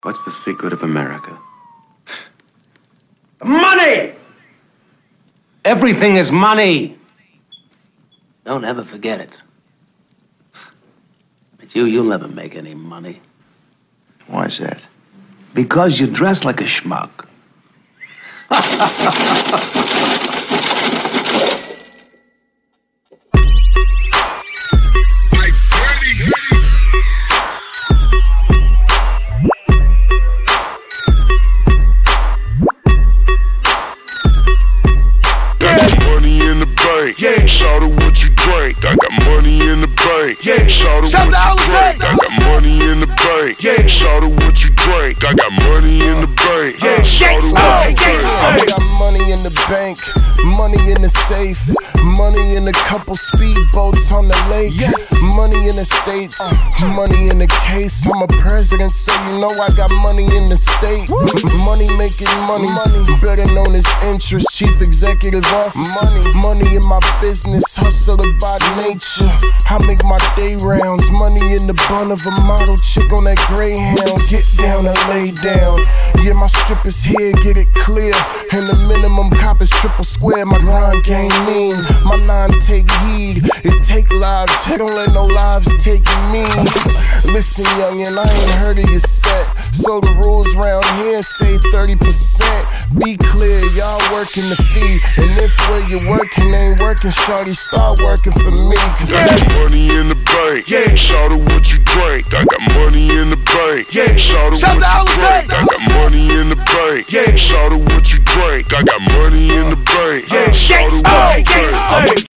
What's the secret of America? Money! Everything is money. Don't ever forget it. But you'll never make any money. Why is that? Because you dress like a schmuck. Yeah. Shout out what you drink. I got money in the bank. Yeah. Shout out what you drink. I got money in the bank. Yeah. Shout out what you drink. I got money in the bank. Yeah. Shout out what you drink. I got money in the bank, money in the safe, money in a couple speedboats on the lake, money in the States, money in the case. I'm a president, so you know I got money in the state. Money making money, better known as interest, chief executive officer. Money in my business, hustler by nature. I make my day rounds, money in the bun of a model chick on that Greyhound. Get down and lay down. Yeah, my strip is here, get it clear. And the minimum cop is triple square. My grind game mean, my nine take heed. It take lives, it don't let no lives take me. Listen, youngin', I ain't heard of your set, so the rules round here say 30%. Be clear, y'all working the fee, and if where you working ain't working, shawty, start working for me. Cause I got money in the bank. Yeah. Shout out what you drink. I got money in the bank. Yeah. Shout out what you drink. I got money in the bank. Yeah. Shout out what you drink. I got money in the bank. Yeah. Shout out what you drink.